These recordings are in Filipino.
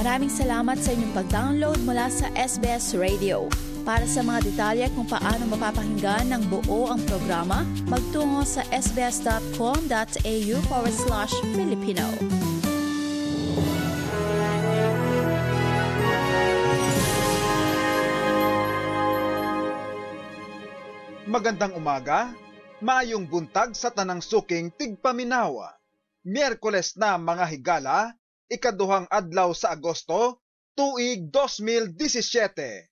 Maraming salamat sa inyong pag-download mula sa SBS Radio. Para sa mga detalye kung paano mapapakinggan ng buo ang programa, magtungo sa sbs.com.au/Filipino. Magandang umaga, maayong buntag sa tanang suking tigpaminawa. Miyerkules na mga higala, ikaduhang adlaw sa Agosto, tuig 2017.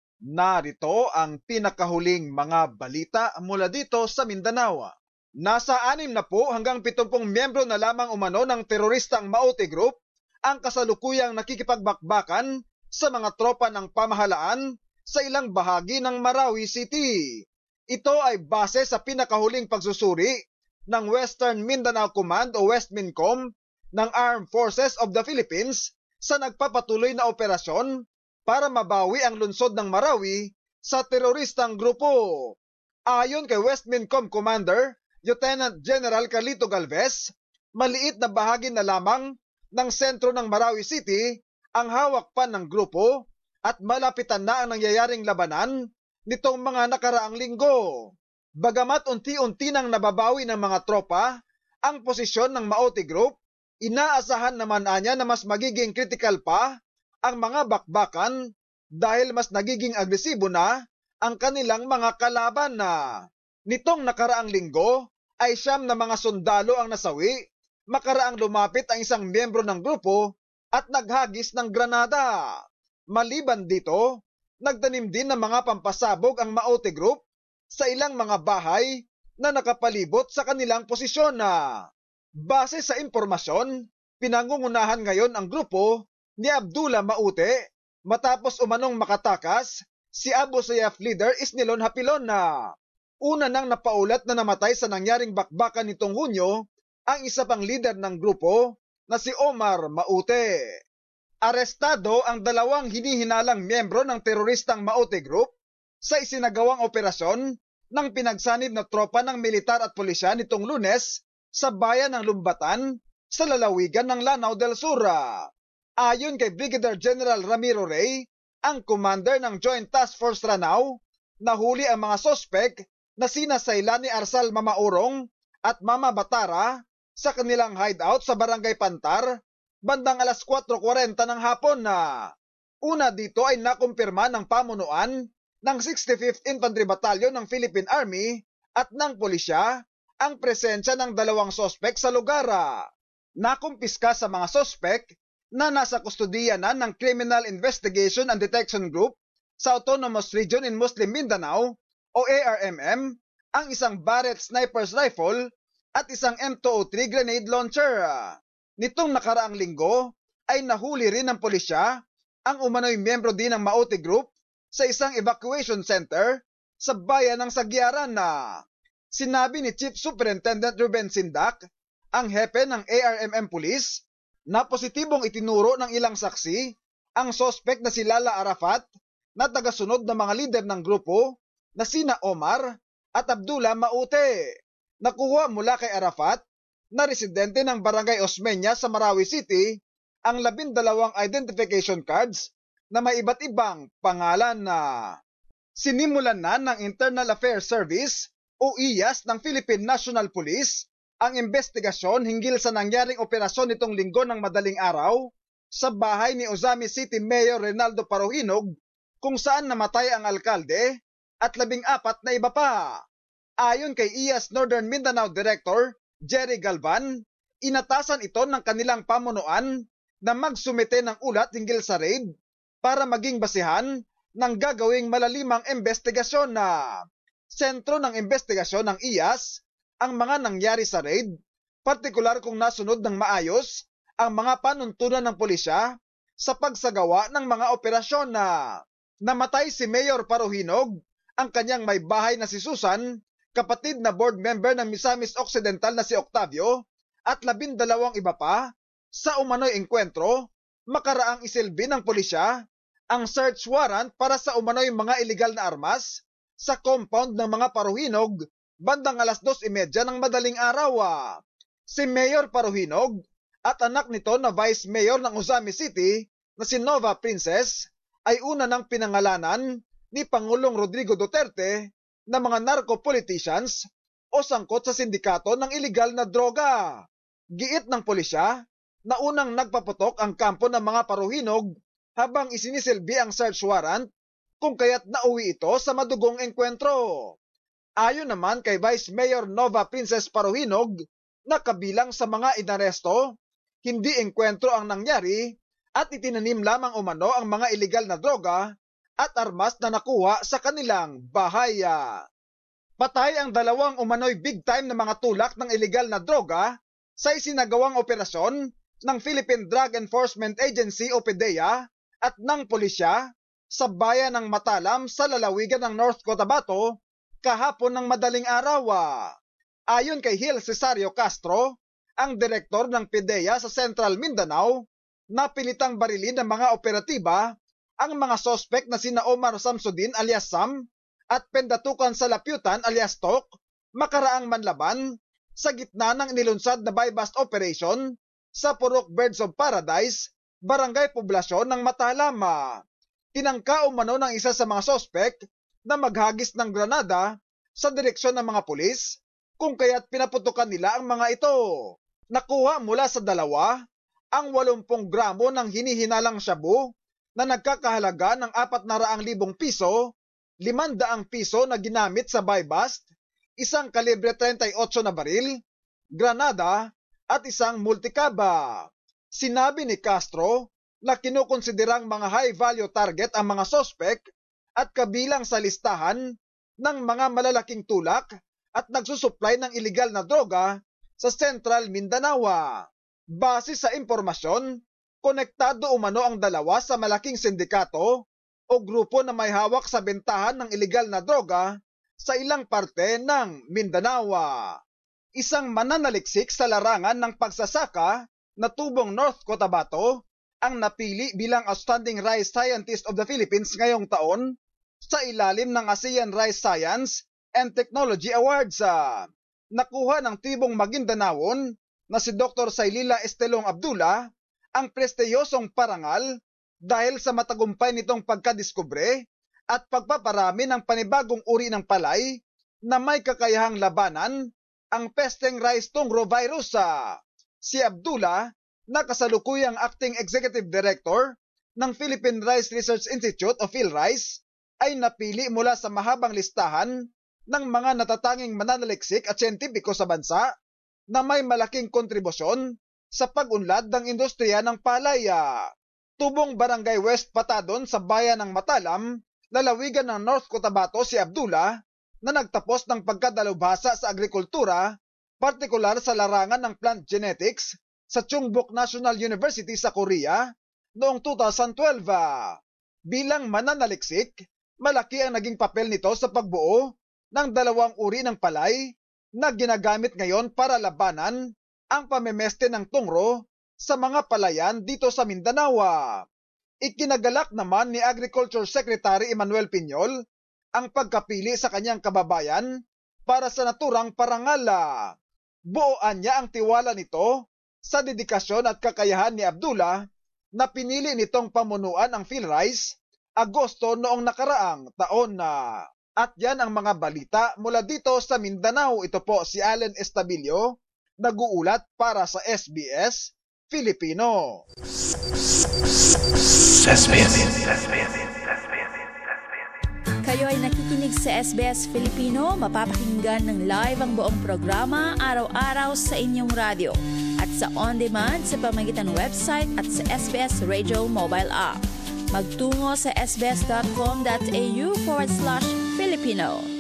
Narito ang pinakahuling mga balita mula dito sa Mindanao. Nasa 6 hanggang 70 miyembro na lamang umano ng teroristang Maute Group ang kasalukuyang nakikipagbakbakan sa mga tropa ng pamahalaan sa ilang bahagi ng Marawi City. Ito ay base sa pinakahuling pagsusuri ng Western Mindanao Command o Westmincom ng Armed Forces of the Philippines sa nagpapatuloy na operasyon para mabawi ang lungsod ng Marawi sa teroristang grupo. Ayon kay Westmincom Commander Lieutenant General Carlito Galvez, maliit na bahagi na lamang ng sentro ng Marawi City ang hawak pa ng grupo at malapitan na ang nangyayaring labanan nitong mga nakaraang linggo. Bagamat unti-unti nang nababawi ng mga tropa ang posisyon ng Maute Group, inaasahan naman anya na mas magiging critical pa ang mga bakbakan dahil mas nagiging agresibo na ang kanilang mga kalaban na. Nitong nakaraang linggo ay 9 na mga sundalo ang nasawi, makaraang lumapit ang isang miyembro ng grupo at naghagis ng granada. Maliban dito, nagtanim din ng mga pampasabog ang Maute Group sa ilang mga bahay na nakapalibot sa kanilang posisyon na. Base sa impormasyon, pinangungunahan ngayon ang grupo ni Abdullah Maute matapos umanong makatakas si Abu Sayyaf leader Isnilon Hapilon na. Una nang napaulat na namatay sa nangyaring bakbakan nitong Hunyo ang isa pang leader ng grupo na si Omar Maute. Arestado ang 2 hinihinalang miyembro ng teroristang Maute Group sa isinagawang operasyon ng pinagsanib na tropa ng militar at pulisya nitong Lunes sa bayan ng Lumbatan sa lalawigan ng Lanao del Sur. Ayon kay Brigadier General Ramiro Rey, ang commander ng Joint Task Force Lanao, nahuli ang mga sospek na sina Sailani Arsal Mamaurong at Mama Batara sa kanilang hideout sa Barangay Pantar bandang alas 4:40 ng hapon na. Una dito ay nakumpirma ng pamunuan ng 65th Infantry Battalion ng Philippine Army at ng pulisya ang presensya ng 2 sospek sa lugar. Nakumpiska sa mga sospek na nasa kustodiya na ng Criminal Investigation and Detection Group sa Autonomous Region in Muslim Mindanao o ARMM ang isang Barrett Sniper's Rifle at isang M203 grenade launcher. Nitong nakaraang linggo ay nahuli rin ng pulisya ang umano'y miyembro din ng Maute Group sa isang evacuation center sa bayan ng Sagyaran na. Sinabi ni Chief Superintendent Ruben Sindak, ang hepe ng ARMM Police, na positibong itinuro ng ilang saksi ang sospek na si Lala Arafat na tagasunod ng mga lider ng grupo na sina Omar at Abdullah Maute. Nakuha mula kay Arafat na residente ng Barangay Osmeña sa Marawi City ang 12 identification cards na may iba't ibang pangalan na. Sinimulan na ng Internal Affairs Service o IAS ng Philippine National Police ang investigasyon hinggil sa nangyaring operasyon nitong linggo ng madaling araw sa bahay ni Ozami City Mayor Reynaldo Paruhinog kung saan namatay ang alkalde at 14 na iba pa. Ayon kay IAS Northern Mindanao Director Jerry Galvan, inatasan ito ng kanilang pamunuan na magsumite ng ulat hinggil sa raid para maging basihan ng gagawing malalimang investigasyon na. Sentro ng investigasyon ng IAS ang mga nangyari sa raid, partikular kung nasunod ng maayos ang mga panuntunan ng pulisya sa pagsagawa ng mga operasyon na. Namatay si Mayor Paruhinog, ang kanyang may bahay na si Susan, kapatid na board member ng Misamis Occidental na si Octavio at 12 iba pa sa umano'y engkwentro, makaraang isilbi ng pulisya ang search warrant para sa umano'y mga illegal na armas sa compound ng mga Paruhinog bandang alas 2:30 ng madaling araw. Si Mayor Paruhinog at anak nito na Vice Mayor ng Ozami City na si Nova Princess ay una ng pinangalanan ni Pangulong Rodrigo Duterte na mga narco-politicians o sangkot sa sindikato ng iligal na droga. Giit ng pulisya na unang nagpaputok ang kampo ng mga paruhinog habang isinisilbi ang search warrant kung kaya't nauwi ito sa madugong engkwentro. Ayon naman kay Vice Mayor Nova Princess Paruhinog na kabilang sa mga inaresto, hindi engkwentro ang nangyari at itinanim lamang umano ang mga iligal na droga at armas na nakuha sa kanilang bahay. Patay ang dalawang umano'y big time na mga tulak ng iligal na droga sa isinagawang operasyon ng Philippine Drug Enforcement Agency o PDEA at ng pulisya sa bayan ng Matalam sa lalawigan ng North Cotabato kahapon ng madaling araw. Ayon kay Gil Cesario Castro, ang direktor ng PDEA sa Central Mindanao, napilitang barilin ng mga operatiba ang mga sospek na sina Omar Samsudin alias Sam at Pendatukan sa Lapyutan alias Tok makaraang manlaban sa gitna ng inilunsad na buy-bust operation sa Purok Birds of Paradise, Barangay Poblasyon ng Matalam. Tinangka umano ng isa sa mga sospek na maghagis ng granada sa direksyon ng mga pulis kung kaya't pinaputukan nila ang mga ito. Nakuha mula sa dalawa ang 80 gramo ng hinihinalang shabu na nagkakahalaga ng 400,000 piso, 500 piso na ginamit sa buy-bust, isang kalibre 38 na baril, granada at isang multikaba. Sinabi ni Castro na kinukonsiderang mga high-value target ang mga sospek at kabilang sa listahan ng mga malalaking tulak at nagsusupply ng iligal na droga sa Central Mindanao. Base sa impormasyon, konektado umano ang dalawa sa malaking sindikato o grupo na may hawak sa bentahan ng iligal na droga sa ilang parte ng Mindanao. Isang mananaliksik sa larangan ng pagsasaka na tubong North Cotabato ang napili bilang Outstanding Rice Scientist of the Philippines ngayong taon sa ilalim ng ASEAN Rice Science and Technology Awards. Nakuha ng tribong Magindanaon na si Dr. Sailila Estelong Abdullah ang prestiyosong parangal dahil sa matagumpay nitong pagkadiskubre at pagpaparami ng panibagong uri ng palay na may kakayahang labanan ang pesteng rice tungro virus. Si Abdullah, na kasalukuyang acting executive director ng Philippine Rice Research Institute o PhilRice, ay napili mula sa mahabang listahan ng mga natatanging mananaliksik at siyentipiko sa bansa na may malaking kontribusyon sa pag-unlad ng industriya ng palay. Tubong Barangay West Patadon sa bayan ng Matalam, lalawigan ng North Cotabato si Abdullah na nagtapos ng pagkadalubhasa sa agrikultura, partikular sa larangan ng plant genetics sa Chungbuk National University sa Korea noong 2012. Bilang mananaliksik, malaki ang naging papel nito sa pagbuo ng dalawang uri ng palay na ginagamit ngayon para labanan ang pamemeste ng tungro sa mga palayan dito sa Mindanao. Ikinagalak naman ni Agriculture Secretary Emmanuel Piñol ang pagkapili sa kanyang kababayan para sa naturang parangal. Buoan niya ang tiwala nito sa dedikasyon at kakayahan ni Abdullah na pinili nitong pamunuan ang PhilRice Agosto noong nakaraang taon. At yan ang mga balita mula dito sa Mindanao. Ito po si Allen Estabilio, nag-uulat para sa SBS Filipino. Kayo ay nakikinig sa SBS Filipino, mapapakinggan ng live ang buong programa araw-araw sa inyong radyo at sa on-demand sa pamamagitan ng website at sa SBS Radio mobile app. Magtungo sa sbs.com.au/Filipino.